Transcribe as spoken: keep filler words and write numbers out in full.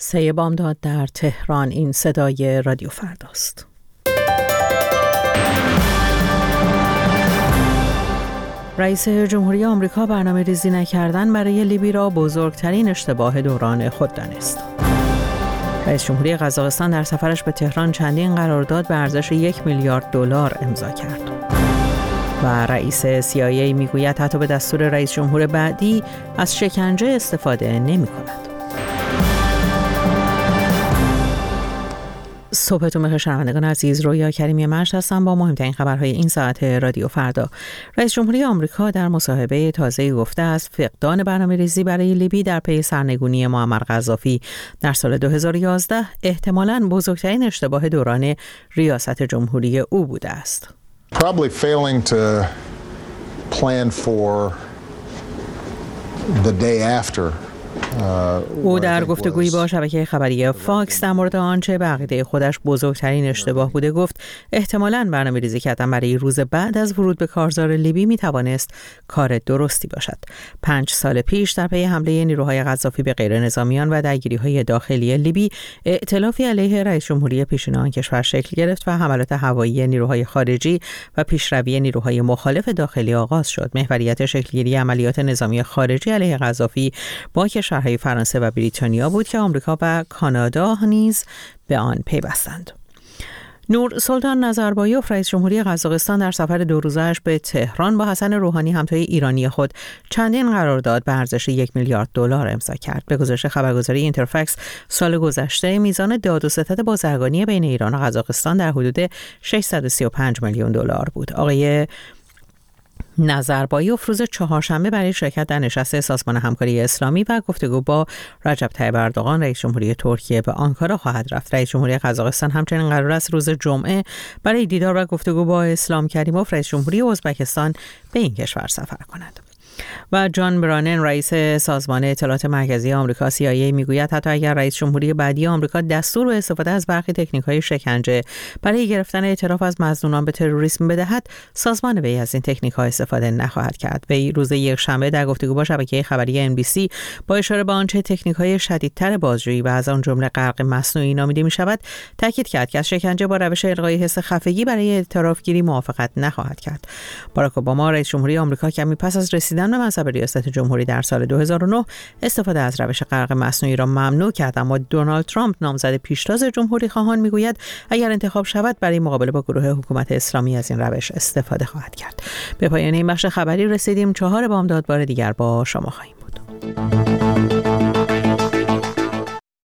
سه بامداد در تهران. این صدای رادیو فرداست. رئیس جمهوری آمریکا برنامه ریزی نکردن برای لیبی را بزرگترین اشتباه دوران خود دانست. رئیس جمهوری قزاقستان در سفرش به تهران چندین قرارداد به ارزش یک میلیارد دلار امضا کرد. و رئیس سی آی ای میگوید حتی به دستور رئیس جمهور بعدی از شکنجه استفاده نمی کند. صبحتون بخیر شنوندگان عزیز، رویا کریمی مشت هستم با مهمترین خبرهای این ساعت رادیو فردا. رئیس جمهوری آمریکا در مصاحبه تازه‌ای گفته است فقدان برنامه‌ریزی برای لیبی در پی سرنگونی معمر قذافی در سال دو هزار و یازده احتمالاً بزرگترین اشتباه دوران ریاست جمهوری او بوده است. Probably failing to plan for the day after. او در گفتگویی با شبکه خبری فاکس در مورد آنچه به عقیده خودش بزرگترین اشتباه بوده گفت احتمالاً برنامه‌ریزی کردن برای روز بعد از ورود به کارزار لیبی می توانست کار درستی باشد. پنج سال پیش در پی حمله نیروهای قذافی به غیر نظامیان و درگیری‌های داخلی لیبی، ائتلافی علیه رئیس جمهوری پیشین آن کشور شکل گرفت و حملات هوایی نیروهای خارجی و پیشروی نیروهای مخالف داخلی آغاز شد. محوریت شکلگیری عملیات نظامی خارجی علیه قذافی با کشورهای فرانسه و بریتانیا بود که آمریکا و کانادا نیز به آن پیوستند. نور سلطان نظربایوف رئیس جمهوری قزاقستان در سفر دو روزه‌اش به تهران با حسن روحانی همتای ایرانی خود چندین قرارداد به ارزش یک میلیارد دلار امضا کرد. به گزارش خبرگزاری اینترفکس سال گذشته میزان داد و ستد بازرگانی بین ایران و قزاقستان در حدود ششصد و سی و پنج میلیون دلار بود. آقای نظربایوف روز چهارشنبه برای شرکت در نشست سازمان همکاری اسلامی و گفتگو با رجب طیب اردوغان رئیس جمهوری ترکیه به آنکارا خواهد رفت. رئیس جمهوری قزاقستان همچنین قرار است روز جمعه برای دیدار و گفتگو با اسلام کریموف رئیس جمهوری ازبکستان به این کشور سفر کند. و جان برانن رئیس سازمان اطلاعات مرکزی آمریکا سی آی ای میگوید حتی اگر رئیس جمهوری بعدی آمریکا دستور به استفاده از برخی تکنیک‌های شکنجه برای گرفتن اعتراف از مظنونان به تروریسم بدهد، سازمان وی از این تکنیک‌ها استفاده نخواهد کرد. وی روز یکشنبه در گفتگو با شبکه خبری ان بی سی با اشاره به آنچه تکنیک‌های شدیدتر بازجویی و از آن جمله غرق مصنوعی نامیده می‌شود تاکید کرد که از شکنجه با روش الغای حس خفگی برای اعترافگیری موافقت نخواهد کرد. باراک اوباما رئیس جمهوری آمریکا کمی پس از رسیدن به منصب ریاست جمهوری در سال دو هزار و نه استفاده از روش غرق مصنوعی را ممنوع کرد، اما دونالد ترامپ نامزد پیشتاز جمهوری خواهان میگوید اگر انتخاب شود برای مقابله با گروه حکومت اسلامی از این روش استفاده خواهد کرد. به پایان این بخش خبری رسیدیم. چهار بامداد بار دیگر با شما خواهیم بود.